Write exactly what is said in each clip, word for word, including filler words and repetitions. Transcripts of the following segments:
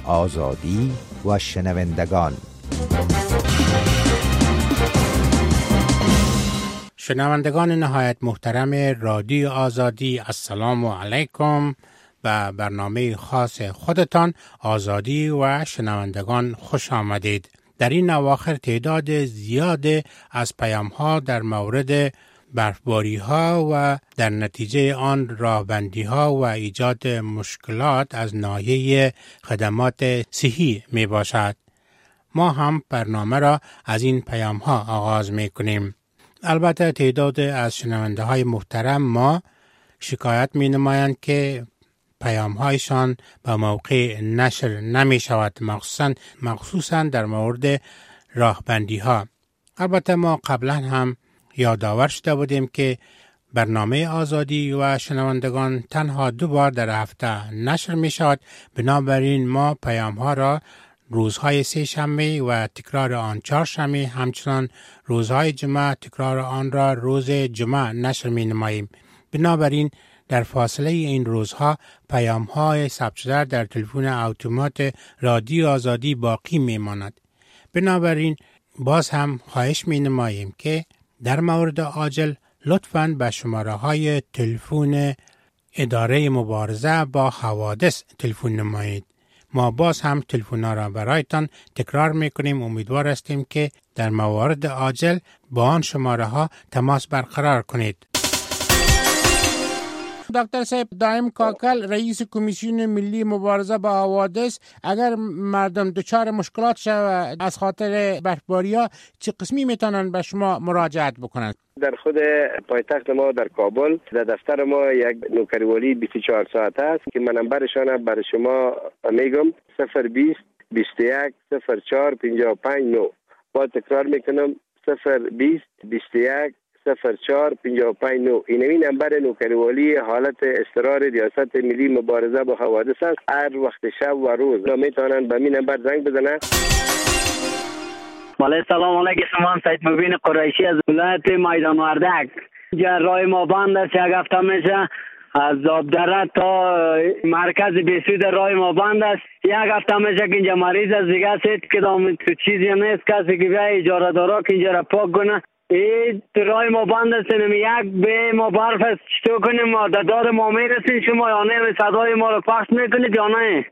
آزادی و شنوندگان. شنوندگان نهایت محترم رادیو آزادی، السلام علیکم. و برنامه خاص خودتان آزادی و شنوندگان خوش آمدید. در این اواخر تعداد زیاد از پیام ها در مورد برفباری ها و در نتیجه آن راهبندی ها و ایجاد مشکلات از ناحیه خدمات صحی می باشد. ما هم برنامه را از این پیام ها آغاز می کنیم. البته تعداد از شنونده های محترم ما شکایت می نمایند که پیام هایشان به موقع نشر نمی شود، مخصوصا مخصوصا در مورد راهبندی ها. البته ما قبلا هم یادآور شده بودیم که برنامه آزادی و شنوندگان تنها دو بار در هفته نشر می شود، بنابراین ما پیام ها را روزهای سه شنبه و تکرار آن چهار شنبه، همچنان روزهای جمعه تکرار آن را روز جمعه نشر می نماییم. بنابراین در فاصله این روزها پیام های ثبت شده در تلفن اتومات رادیو آزادی باقی می ماند. بنابراین باز هم خواهش می نماییم که در مورد عاجل لطفاً به شماره های تلفن اداره مبارزه با حوادث تلفن نمایید. ما باز هم تلفن‌ها را برایتان تکرار میکنیم. امیدوار هستیم که در موارد عاجل با آن شماره ها تماس برقرار کنید. دکتر صاحب، دائم کاکل رئیس کمیسیون ملی مبارزه با حوادث، اگر مردم دچار مشکلات شود از خاطر برفباری‌ها چه قسمی میتونن به شما مراجعت بکنن؟ در خود پایتخت ما در کابل در دفتر ما یک نوکریوالی بیست و چهار ساعته است که من نمبرشان برای شما میگم: صفر بیست بیست و یک صفر چهار پنجاه و پنج نه. با تکرار میکنم: صفر بیست بیست و یک صفر چهار پنجاه و پنج نه. این نمبر نوکریوالی حالت اضطرار ریاست ملی مبارزه با حوادث است. هر وقت شب و روز میتونن به این نمبر زنگ بزنن. بله، سلام علیکم. من سید مبین قریشی از ولایت میدان وردک. اینجا راه ما بند است، یک هفته میشه از آبدره تا مرکز بیسود راه ما بند است. یک هفته میشه که اینجا مریض است دیگه، سید کدام چیزی نیست کسی که بیا اجاره دارا که اینجا را پاک کنه. این راه ما بند است، یک به ما برف است. چطور کنیم ما در داد ما میرسیم شما یا نه؟ صدای ما رو پخش میکنید یا نه؟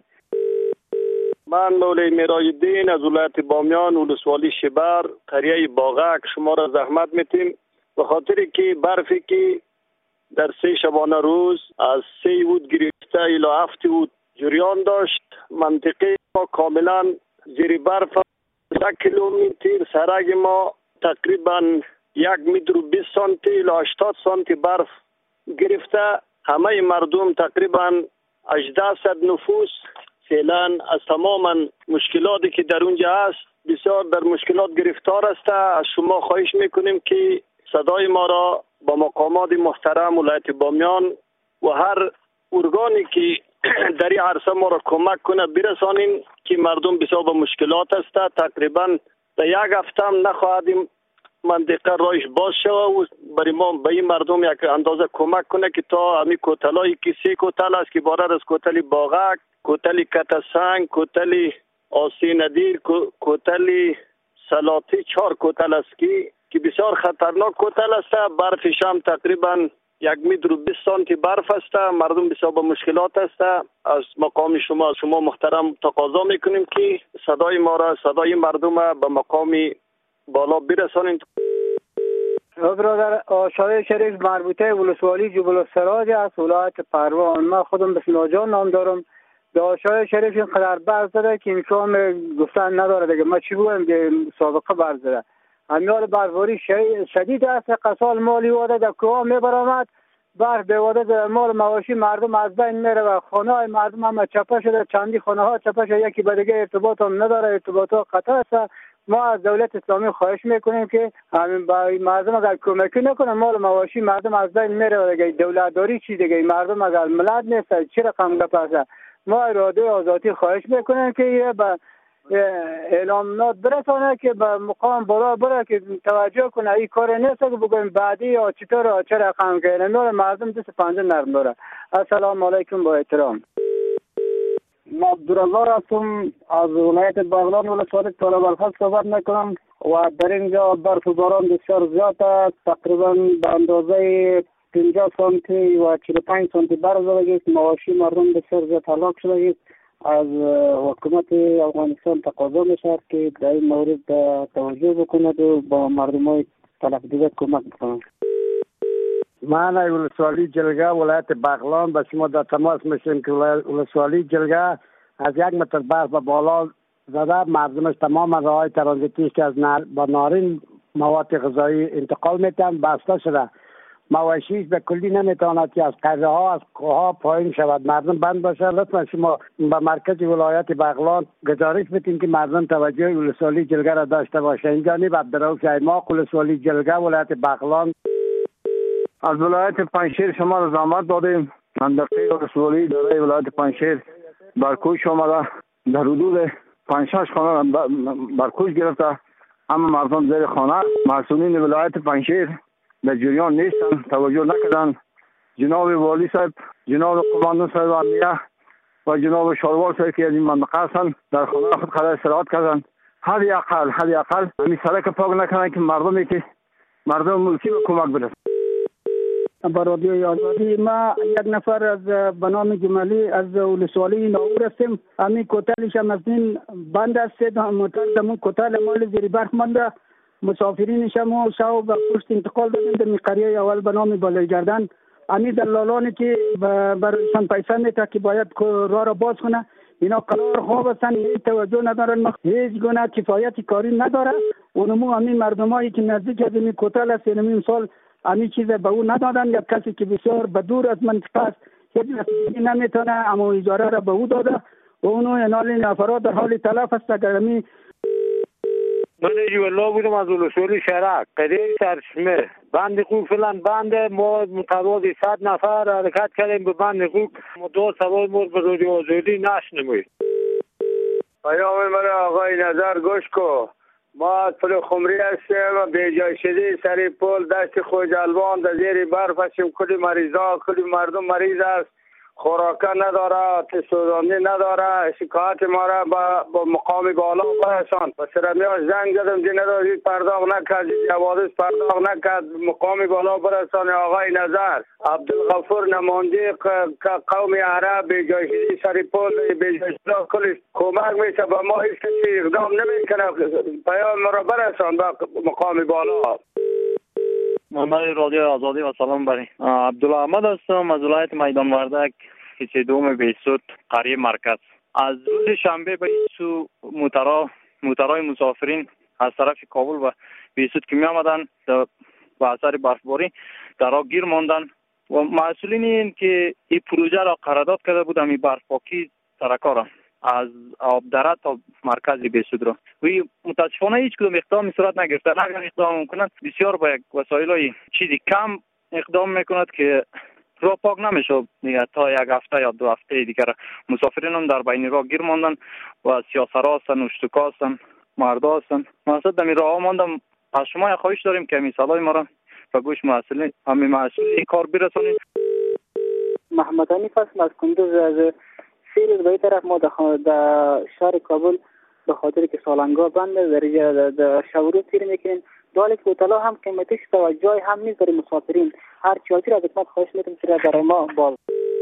من مولوی میرایالدین از ولایت بامیان، ولسوالی شبر، قریه باغک شما را زحمت میتیم به خاطر که برفی که در سه شبانه روز از سه وود گرفته الی هفت وود جریان داشت. منطقه ما کاملا زیر برف، یک کیلومتر سرک ما تقریبا یک متر و بیست سانتی الی هشتاد سانتی برف گرفته. همه مردم تقریبا هجده صد نفوس فعلا از تمام مشکلاتی که در اونجا است بسیار در مشکلات گرفتار است. از شما خواهش میکنیم که صدای ما را با مقامات محترم ولایت بامیان و هر ارگانی که در این عرصه ما را کمک کنه برسانیم که مردم بسیار با مشکلات است. تقریبا در یک هفته هم نخواهد منطقه رایش باز شود و برای ما به این مردم یک اندازه کمک کنه که تا همین کوتلایی که سه کوتل است که بارد از کوتل باغک، کوتل کتسنگ، کوتل آسی ندیر، کوتل سلاطی، چهار کوتل است که که بسیار خطرناک کوتل است. برفش هم تقریبا یک متر و بیست سانتی برف است. مردم بسیار با مشکلات است. از مقام شما از شما محترم تقاضا میکنیم که صدای ما را، صدای مردم به مقام بالا برسانید. برادر آشای شریف مربوطه ولسوالی جبل السراج از ولایت پروان. من خودم بسم الله جان نام دارم. به آشای شریف اینقدر برف زده که امکان گفتن نداره دیگه. ما چی بگویم که سابقه برف زده. امیال برفباری شدید است. قصال مالی واده در کوه میبرامد، برف بیواده در مال مواشی مردم از بین میره و خانه های مردم هم چپه شده. چندی خانه ها چپه شده، یکی به دیگه ارتباط هم نداره، ارتباط ها قطع است. ما از دولت اسلامی خواهش میکنیم که همین با مردم اگر کمکی نکنه مال مواشی مردم از بین میره. دیگه دولت داری چی دیگه؟ مردم اگر ملت نیست چه رقم گپ است؟ ما رادیو آزادی خواهش میکنیم که یه به اعلامات برسانه که به مقام بالا بره که توجه کنه. این کار نیست که بگویم بعدی یا چطور چه رقم کنه. نور مردم دست پنجه نرم داره. السلام علیکم با احترام. ما عبدالرزاق هستم از ولایت بغلان ولسوالی طالب الخط صحبت میکنم و در اینجا برف و باران بسیار زیاد است. تقریبا به اندازه پنجاه سانتی و چهل و پنج سانتی برف زده است. مواشی مردم بسیار زیاد هلاک شده است. از حکومت افغانستان تقاضا میشد که در این مورد توجه بکند و با مردم های طرف دیگر کمک بکنند. من ولسوالی جلگه ولایت بغلان با شما در تماس میشیم که ولسوالی جلگه از یک متر برف به بالا زده. مردمش تمام راههای ترانزیتیش که از نار با نارین مواد غذایی انتقال میتن بسته شده. مواشیش به کلی نمیتواند که از قره ها از کوه ها پایین شود. مردم بند باشه. لطفا شما به مرکز ولایت بغلان گزارش بدین که مردم توجه ولسوالی جلگه را داشته باشه. اینجا نیب عبدالرؤوف ایماق ولسوالی جلگه ولایت بغلان. از ولایت پنجشیر شما را زحمت دادیم. منطقه ولسوالی دارای ولایت پنجشیر برکوش آمده. در حدود پنج شش خانه برکوش گرفته. اما مردم زیر خانه. مسئولین ولایت پنجشیر در جریان نیستن، توجه نکردن. جناب والی صاحب، جناب قماندان صاحب امنیه و جناب شاروار صاحب که از این منطقه هستند در خانه خود قرار استراحت کردن. حد اقل حد اقل همین سرک پاک نکنن که مردمی که مردم ملکی به کمک برسن. با رادیوی آزادی ما یک نفر از به نام جمالی از ولسوالی ناور هستیم. همین کوتالش هم از این بند است. موتر دمون کوتال مال زیر برف مانده. مسافرینش هم شاو به پشت انتقال دادن در قریه اول به نام بالای گردن. همین دلالانی که برایشان پیسه میده که باید راه را باز کنه، اینا قرار خواب هستن، هیچ توجه ندارن، هیچ گونه کفایت کاری نداره. اونمو همین مردمایی که نزدیک از این کوتال است این سال همین چیز به او ندادن. یک کسی که بسیار به دور از منطقه است هیچ نتیجه نمیتونه اما اجاره را به او داده و اونو انال این افراد در حال تلف است. اگر همین من جوالله بودم از ولسوالی شرک قریه سرچشمه بند خوک فلان بند ما متواضع صد نفر حرکت کردیم به بند خوک. ما دو سوال مورد به رادیو آزادی نشنوید. پیام من آقای نظر گوش کو. ما از پل خمری هستیم. بیجای شدی سری پل دشت خوجالبان در زیر برف هستیم. کلی مریضا کلی مردم مریض است. خوراکه نداره، تسودانی نداره. شکایت ما را با, با مقام بالا برسان. و سرمیاش زنگ زدم دی نداری پرداخت نکرد، جوادش پرداخت نکرد. مقام بالا برسان آقای نظر. عبدالغفور نماینده قوم عرب بیجای شدی سری پل بیجای شدی کلی کمک میشه با ما. هیچ کسی اقدام نمیکنه. پیام ما را برسان با مقام بالا. محمد رادیو آزادی و سلام بری. عبدالله احمد هستم از ولایت میدان وردک کیسه دوم بیسود قریه مرکز. از روز شنبه به سو موترا موترای مسافرین از طرف کابل و بیسود که می آمدن با اثر برفباری در آب گیر ماندن و مسئولین این که این پروژه را قرارداد کرده بودم این برفپاکی سرکار از آب دره تا مرکز بیسود را وی متاسفانه هیچ کدوم اقدام صورت نگرفته. اگر اقدام کنند بسیار با یک وسایل های چیزی کم اقدام میکند که راه پاک نمیشه تا یک هفته یا دو هفته دیگر. مسافرین هم در بین راه گیر ماندن و سیاسرها هستن، اشتکا هستن، مردا هستن. مقصد در راه ماندم. از شما خواهش داریم که همین صدای ما را به گوش مسئولین همین مسئولین کار برسانید. محمد حنیف هستم از کندوز. از سه روز به این طرف ما در شهر کابل به خاطر که سالنگاه بنده در در شورو تیر میکنیم. دالی که اوتلا هم قیمتش توجه هم نیست برای مسافرین. هر چیزی را حکومت خواهش میکنم که برای ما باز.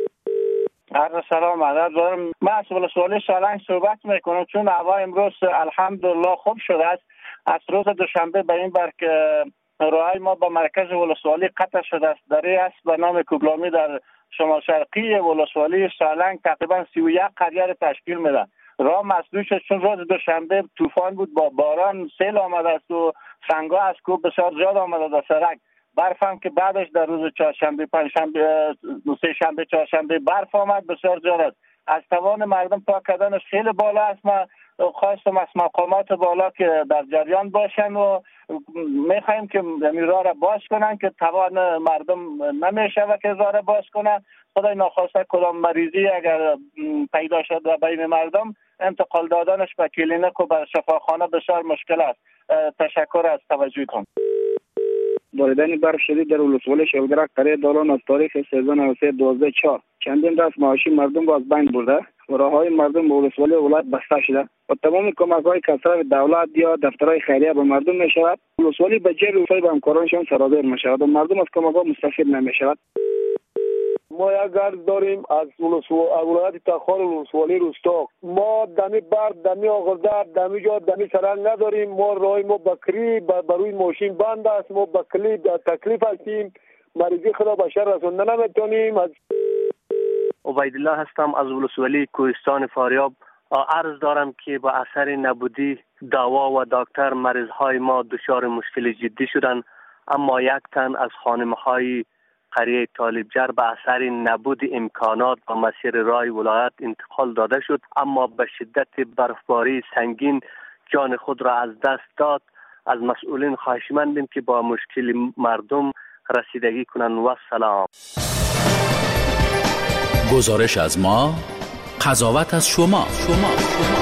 عرض سلام علیکم. دارم من از ولسوالی سالنگ صحبت میکنم چون هوا امروز الحمدلله خوب شده است. از روز دوشنبه به این بر که راهی ما به مرکز ولسوالی قطع شده است. در این است به نام کوبلامی در شمال شرقی ولسوالی سالنگ تقریبا سی و یک قریه را تشکیل میده. راه مسدود شد چون روز دوشنبه طوفان بود، با باران سیل آمده است و سنگا از کوه بسیار زیاد آمده در سرک. برف هم که بعدش در روز چهارشنبه پنجشنبه سه شنبه چهارشنبه برف آمد بسیار زیاد است. از توان مردم پاک کردنش خیلی بالا است. ما خواستم از مقامات بالا که در جریان باشن و میخوایم که این راه را باز کنن که توان مردم نمیشه و که راه را باز کنن. خدای ناخواسته کدام مریضی اگر پیدا شد و بین مردم انتقال دادنش به کلینیک و به شفاخانه بسیار مشکل است. تشکر از توجهتون. باریدن برف شدید در ولسوالی شلگرک قریه دالان از تاریخ سیزده نوزده دوازده چهار چندین دست معاشی مردم را از بین برده راههای مردم به ولسوالی ولایت بسته شده و تمام کمک های کسرت دولت یا دفترهای خیریه به مردم می شود. ولسوالی به جای روسای به همکارانشان سرازیر می شود و مردم از کمک ها مستفید نمی شود. ما یک گرد داریم از ولایت تخار ولسوالی روستا. ما دمی برد، دمی آغردر، دمی جا دمی سرنگ نداریم. ما راه ما بکری بروی ماشین بند است. ما بکلی تکلیف هستیم. مریضی خدا به شر رسوندن نمیتونیم. از عبیدالله هستم از ولسوالی کوهستان فاریاب. عرض دارم که با اثر نبودی دوا و دکتر مریض های ما دچار مشکل جدی شدند، اما یک تن از خانم های قریه طالبجر به اثر نبود امکانات و مسیر راه ولایت انتقال داده شد، اما به شدت برفباری سنگین جان خود را از دست داد. از مسئولین خواهشمندیم که با مشکل مردم رسیدگی کنند. و سلام. گزارش از ما، قضاوت از شما. شما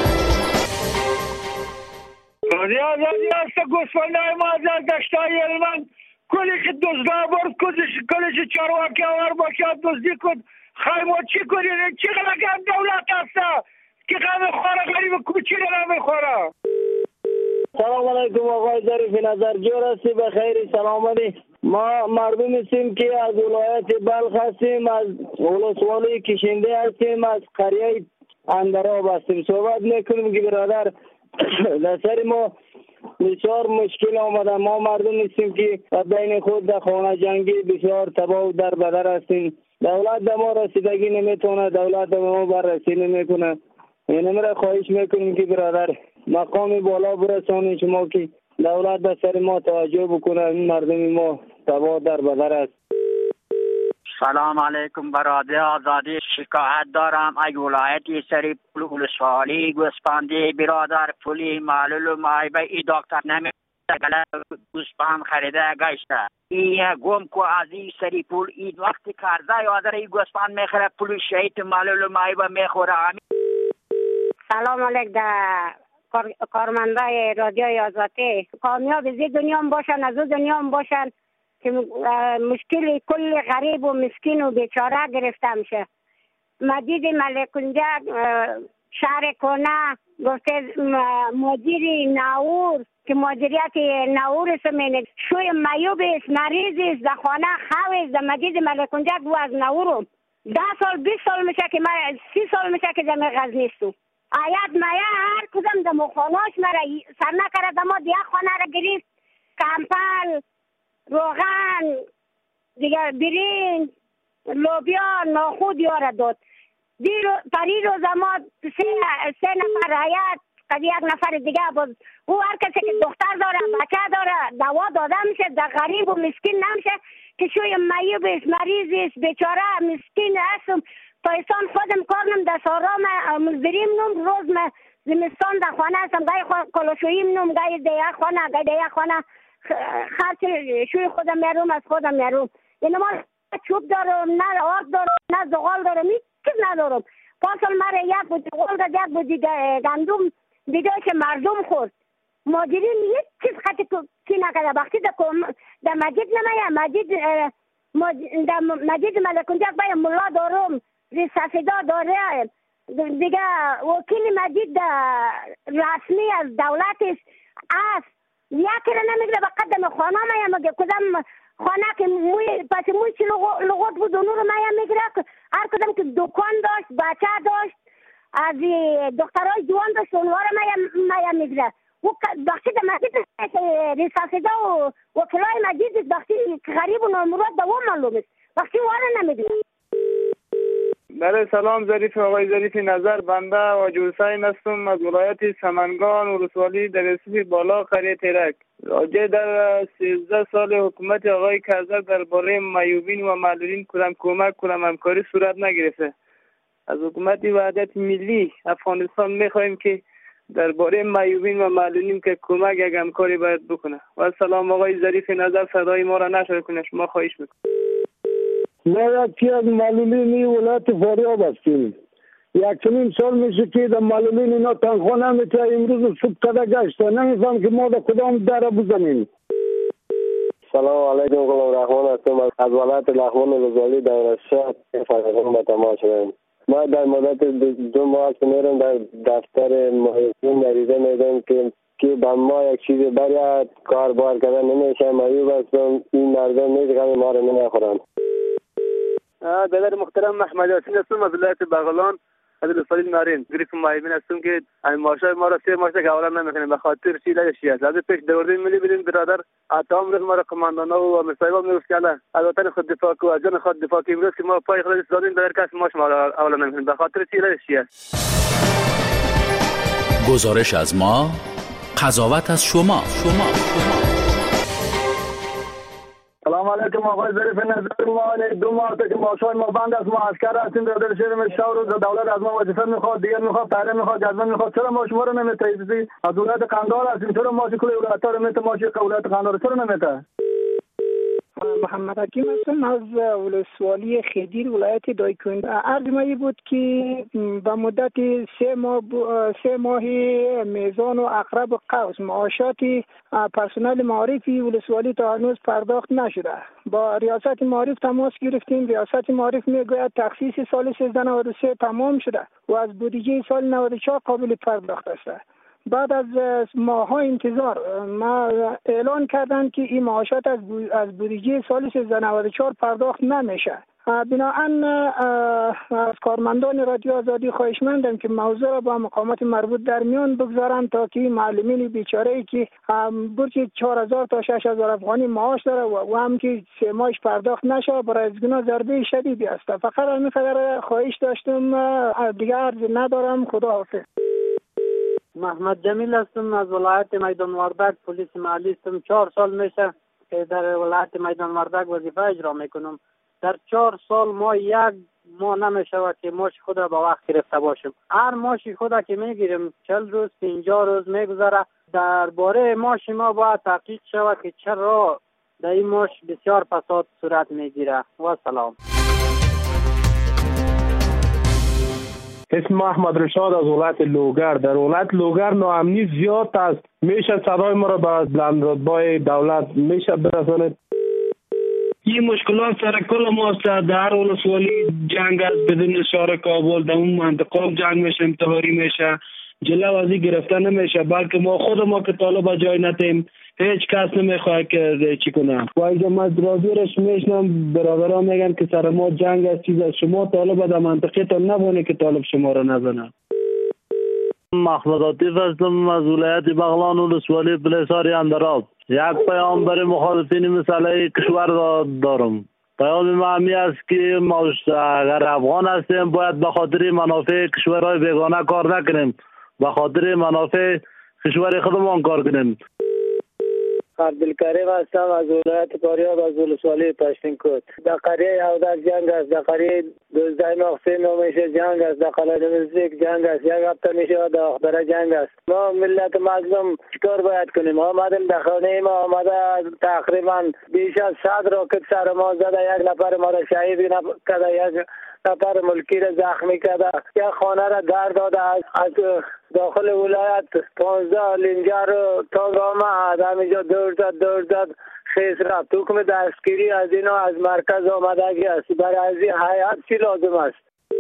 رادیو رادیو است گوسفندای ما از دشتای علمان کلیش دزدا برد کلیش کلیش چارواکی آور باشد دزدی کن. خیلی ما چی کنید؟ چی غلقم دولت هسته که غم خوره غریب کوچی را نمیخوره. سلام علیکم آقای ظریف نظر جور هستی به خیر سلامتی. ما مردم هستیم که از ولایت بلخ هستیم، از ولسوالی کشنده هستیم، از قریه اندراب هستیم. صحبت میکنیم که برادر در سر ما بسیار مشکل آمده. ما مردم هستیم که بین خود در خانه جنگی بسیار تباه و در بدر هستیم. دولت در ما رسیدگی نمیتونه، دولت در ما بررسی نمیکنه. این را خواهش میکنیم که برادر مقام بالا برسانیم شما که دولت به سر ما توجه بکنه. این مردم ما تباه در بدر است. سلام علیکم برادر آزادی. شکایت دارم از ولایت سری پول ولسوالی گوسفندی برادر پولی معلول و معیبه ای دکتر نمی گوسفند خریده گشته. این گم کو از این سری پول این وقتی کرده یادر این گوسفند میخوره پول شهید معلول و معیبه میخوره. سلام علیکم در کارمندای رادیوی آزادی. کامیاب از دنیا هم باشن از دنیا هم باشن که مشکل کل غریب و مسکین و بیچاره گرفته میشه. مجید ملکونجک شهر کنه گفته مدیر ناور که مدیریت ناور سمینه شوی میوب است مریض است در خانه خواه است. در مجید ملکونجک و از ناورم ده سال بیست سال میشه که من سی سال میشه که در غزنی نیستم. آیات مایا هر کدام در مخاناش مرا سر نکرد. ما دیگه خانه را گریفت کمپل روغن دیگه برین لوبیا ناخود یاره داد. دیرو پری روز ما سه, سه نفر حیات قد یک نفر دیگه بود. او هر کسی که دختر داره بچه داره دوا داده میشه. در غریب و مسکین نمیشه که شوی میوب است مریض است بیچاره مسکین هستم. تایستان خودم کارنم در سارام مزدریم نم روز من زمستان در خانه هستم. گای کلوشویم نم گای دیگه خانه گای دیگه خانه خرچ شوی خودم میروم از خودم میروم. یعنی ما چوب دارم نه آرد دارم نه زغال دارم هیچ چیز ندارم. پاسل مرا یک بود زغال داد یک بود گندم دیگه که مردم خورد. مادرین هیچ چیز خطی کی نکرده. وقتی در مجید نمیم مجید در مجید ملکونجک باید ملا دارم ریسافیدا داره دیگه وکیل مجید رسمی از دولت است. یکی را نمیگره به قدم خانه مایم مگه کدام خانه که موی پس موی چی لغت بود اونو رو مایم میگره. هر کدام که دکان داشت بچه داشت از دخترهای جوان داشت اونوار مایم مایم میگره. و بخشی در مجید ریسافیدا و وکیلای مجید بخشی غریب و نامراد دوام معلوم است. بخشی واره نمیگره. بله سلام ظریف آقای ظریف نظر بنده و جوسای هستم از ولایت سمنگان و ولسوالی در رسیف بالا قریه تیرک. راجع در سیزده سال حکومت آقای کرزک درباره میوبین و معلولین کدام کمک کدام همکاری صورت نگرفته. از حکومت وحدت ملی افغانستان میخواهیم که درباره میوبین و معلولین که کمک یک همکاری باید بکنه. و سلام آقای ظریف نظر صدای ما را نشر کنه شما خواهش میکنم. ما یکی از معلولین ولایت فاریاب هستیم. یک چنین سال میشه که در معلولین اینا تنخواه نمیشه. امروز صبح کده گشته نمیفهم که ما در کدام در بزنیم. سلام علیکم غلام رحمان هستم از ولایت لغمان روزالی در شهر فاریاب به تماس شدم. ما در مدت دو ماه که میرم در دفتر محیطین نریزه میدم که که به ما یک چیز برای کار بار کردن نمیشه. مایوب هستم، این مردم نیز ما رو نمیخورن. دادر محترم محمد یاسین هستم از ولایت بغلان از ولسوالی نارین. گریف مایبین هستم که این ماشای ما را سه ماشا که اولا نمیکنیم به خاطر چیزای شیعه. از پیش دوردی ملی بدیم برادر اتام روز ما را کماندانا و مصاحبه میگفت که از وطن خود دفاع کو از جان خود دفاع کی امروز که ما پای خودش دادیم در کس ماش ما را اولا نمیکنیم به خاطر چیزای شیعه. گزارش از ما، قضاوت از شما. شما سلام علیکم آقای ظریف نظر. ما دو ماه که ماشای ما بند است، ما عسکر هستیم در شهر مشاور و دولت از ما وظیفه میخواد، دیگر میخواد، تعلیم میخواد، جذب میخواد. چرا ما شما رو نمیتایید؟ از دولت قندهار هستیم، چرا ما کل ولایت ها رو میته؟ ما ولایت قندهار چرا نمیته؟ محمد حکیم هستم از ولسوالی خدیر ولایت دایکنی. عرض ما بود که به مدت سه ماه سه ماهی میزان و اقرب قوس معاشات پرسنل معارفی ولسوالی تا هنوز پرداخت نشده. با ریاست معارف تماس گرفتیم. ریاست معارف میگوید تخصیص سال سیزده نود و سه تمام شده و از بودجه سال نود و چهار قابل پرداخت است. بعد از ماه‌ها انتظار ما اعلان کردند که این معاشات از از بودجه سال سیزده نود و چهار پرداخت نمیشه. بنابراین از کارمندان رادیو آزادی خواهشمندم که موضوع را با مقامات مربوط در میان بگذارند تا که معلمین بیچاره‌ای که برج چهار هزار تا شش هزار افغانی معاش داره و هم که سه ماهش پرداخت نشه برای از گناه ضربه شدیدی است. فقط همین قدر خواهش داشتم، دیگر عرض ندارم. خدا حافظ. محمد جمیل هستم از ولایت میدان وردک. پلیس محلی هستم. چهار سال میشه که در ولایت میدان وردک وظیفه اجرا میکنم. در چهار سال ما یک ماه نمیشود که ماش خود را با وقت گرفته باشم. هر ماشی خود که میگیریم چل روز پنجاه روز میگذره. درباره ماش ما باید تحقیق شود که چرا در این ماش بسیار فساد صورت میگیره. و سلام. اسم احمد رشاد از ولایت لوگر. در ولایت لوگر ناامنی زیاد است. میشه صدای ما را به بلندرتبه‌های دولت میشه برسانید؟ این مشکلات سر کل ماست. در ولسوالی جنگ است بدون شهر کابل. در اون منطقه جنگ میشه، انتحاری میشه، جلو از این گرفته نمیشه. بلکه ما خود ما که طالب جای نتیم هیچ کس نمیخواد که چی کنه. و اینجا من رازیرش میشنم برادران میگن که سر ما جنگ است چیز است. شما طالب در منطقه تا نبونه که طالب شما را نزنه. محمد عاطف هستم از ولایت بغلان ولسوالی پلیساری اندراب. یک پیام برای مخالفین مسئله کشور دارم. پیام ما همی است که ما اگر افغان هستیم باید به خاطر منافع کشورهای بیگانه کار نکنیم، به خاطر منافع کشور خودمان کار کنیم. عبدالکریم هستم از ولایت فاریاب از ولسوالی پشتین کود. در قریه اودک جنگ است، در قریه دوزده مقصه نومیشه جنگ است، در قلعه نزدیک جنگ است، یک هفته میشه و در اخبره جنگ است. ما ملت مظلوم چیکار باید کنیم؟ آمدیم در خانه ما آمده تقریبا بیش از صد راکت سر ما زده، یک نفر ما را شهید کرده، یک نفر ملکی را زخمی کرده، یک خانه را در داده. از داخل ولایت پانزده لنجر و تانگامه از همینجا دور زد دور زد خیس رفت. حکم دستگیری از اینا از مرکز آمدگی است. برای از این حیات چی لازم است؟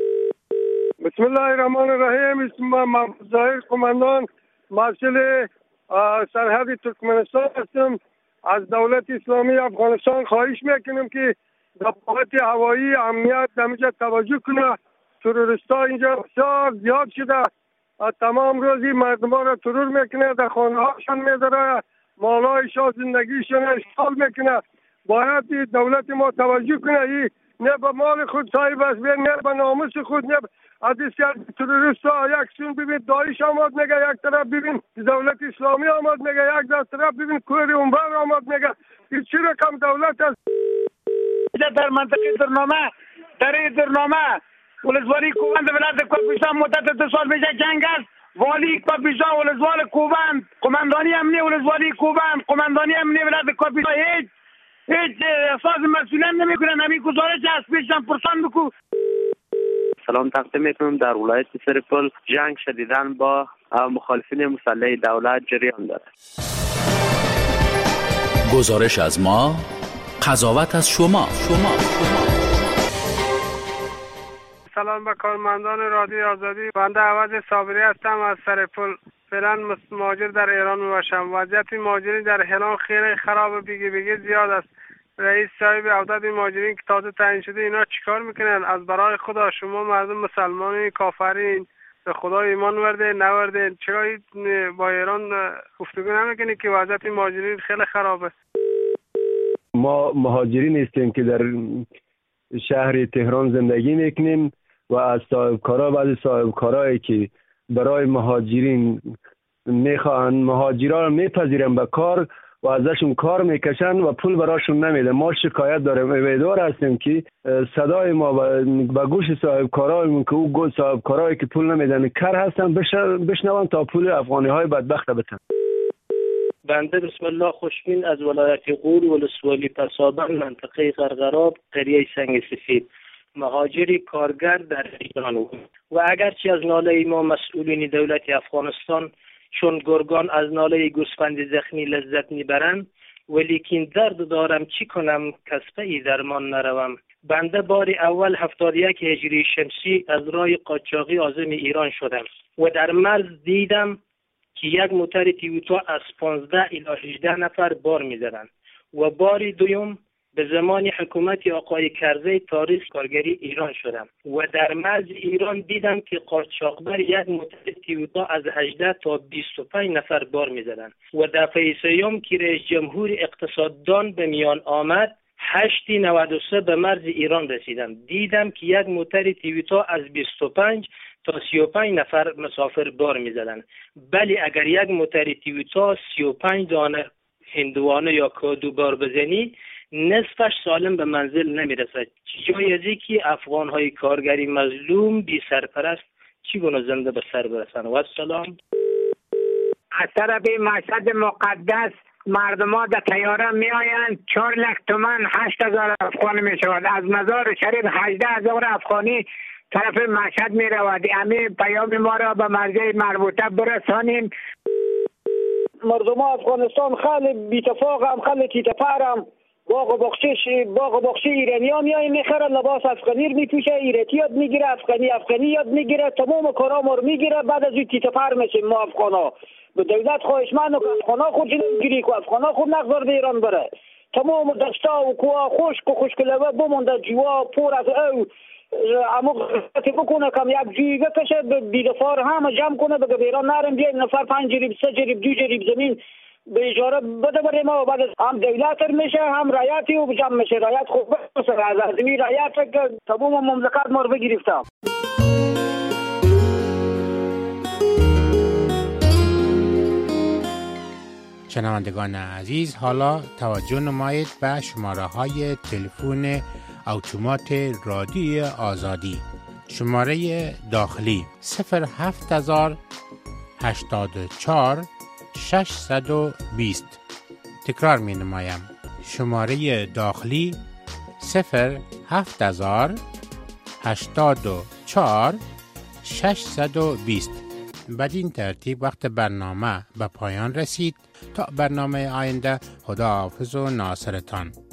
بسم الله الرحمن الرحیم. اسم من محمود ظاهر قماندان مسئول سرحد ترکمنستان هستم. از دولت اسلامی افغانستان خواهش میکنم که در بابت هوایی امنیت همینجا توجه کنه. تروریستا اینجا بسیار زیاد شده، تمام روزی مردم را ترور میکنه، در خانه هاشون میداره، مالایشان زندگیشون اشغال میکنه. باید دولت ما توجه کنه، این نه به مال خود صاحب است، نه به ناموس خود. نه از این تروریست ها یک سون ببین داعش آمد میگه، یک طرف ببین دولت اسلامی آمد میگه، یک طرف ببین کوری اونور آمد میگه. این چی رقم دولت است؟ در منطقه درنامه در این درنامه ولسوالی کوبند ولایت کاپیسان مدت دو سال میشه جنگ است. والی کاپیسان ولسوالی کوبند، قماندانی امنی ولسوالی کوبند، قماندانی امنی ولایت کاپیسان هیچ هیچ احساس مسئولیت نمیکنن. همین گزارش از پیشم پرسان بکو. سلام تقدیم میکنم. در ولایت سرپل جنگ شدیداً با مخالفین مسلح دولت جریان دارد. گزارش از ما، قضاوت از شما. شما سلام به کارمندان رادیو آزادی. بنده عوض صابری هستم از سرپل. فعلا مهاجر در ایران میباشم. وضعیت مهاجرین در هلال خیلی خراب، بیگی بیگی زیاد است. رئیس صاحب عدد مهاجرین که تازه تعیین شده اینا چیکار میکنن؟ از برای خدا شما مردم مسلمانین کافرین به خدا ایمان ورده نورده، چرا با ایران گفتگو نمیکنی که وضعیت مهاجرین خیلی خرابه؟ ما مهاجرین هستیم که در شهر تهران زندگی میکنیم و از صاحبکارا بعضی صاحبکارایی که برای مهاجرین میخوان مهاجران رو میپذیرن به کار و ازشون کار میکشن و پول براشون نمیده. ما شکایت داریم، امیدوار هستیم که صدای ما به گوش صاحبکارایمون که او گل صاحبکارایی که پول نمیدن کار هستن بشنون تا پول افغانی های بدبخت بتن. بنده بسم الله خوشبین از ولایت غور ولسوالی پسابند منطقه غرغراب قریه سنگ سفید مهاجری کارگر در ایران بود و اگرچه از ناله ما مسئولین دولت افغانستان چون گرگان از ناله گوسفند زخمی لذت میبرند، ولیکن درد دارم چی کنم کسبه ای درمان نروم. بنده بار اول هفتاد و یک هجری شمسی از راه قاچاقی عازم ایران شدم و در مرز دیدم که یک موتر تویوتا از پانزده الی هجده نفر بار می‌دارند و بار دوم به زمان حکومت آقای کرزی تاریخ کارگری ایران شدم و در مرز ایران دیدم که قاچاقبر یک موتر تویوتا از هجده تا بیست و پنج نفر بار می‌زدند و دفعه سوم که رئیس جمهور اقتصاددان به میان آمد هشت نود و سه به مرز ایران رسیدم، دیدم که یک موتر تویوتا از بیست و پنج تا سی و پنج نفر مسافر بار می‌زدند. بلی اگر یک موتر تویوتا سی و پنج دانه هندوانه یا کادو بار بزنی نصفش سالم به منزل نمیرسد. جای ازی که افغان‌های کارگری مظلوم بی سرپرست چگونه زنده به سر برسند؟ و السلام. از طرف مشهد مقدس مردم ها در تیاره می آیند، چهار لخ تومن هشت هزار افغانی می شود. از مزار شریف هجده هزار افغانی طرف مشهد می رود. امی پیام ما را به مرجع مربوطه برسانیم. مردم افغانستان خیلی بی‌تفاق هم خیلی تیتپر هم باغ و بخشش باغ و بخشی ایرانی ها میای میخره لباس افغانی رو میپوشه، ایرتی یاد میگیره، افغانی افغانی یاد میگیره، تمام کارا ما رو میگیره. بعد از این تیتپر میشیم ما افغانا. به دولت خواهشمند که افغانا خود نمیگیری که افغانا خود نگذار به ایران بره. تمام دشتا و کوها خشک و خشکلوه بمونده، جوا پر از او اما غلطی بکنه کم یک جوی بکشه بیدفار همه جمع کنه بگه به ایران نرم بیایم نفر پنج جریب سه جریب دو جریب زمین به اجاره بده برای ما و بعد هم دولت میشه هم رایتی و جمع میشه. رایت خوب بسه از ازمی رایت که تمام مملکت ما رو بگیرفتم. شنوندگان عزیز، حالا توجه نمایید به شماره های تلفن اتومات رادیو آزادی. شماره داخلی صفر هفت هزار هشتاد و چهار ششصد و بیست. تکرار می نمایم. شماره داخلی صفر هفت هزار هشتاد و چهار ششصد و بیست. بدین ترتیب وقت برنامه به پایان رسید. تا برنامه آینده خداحافظ و ناصرتان.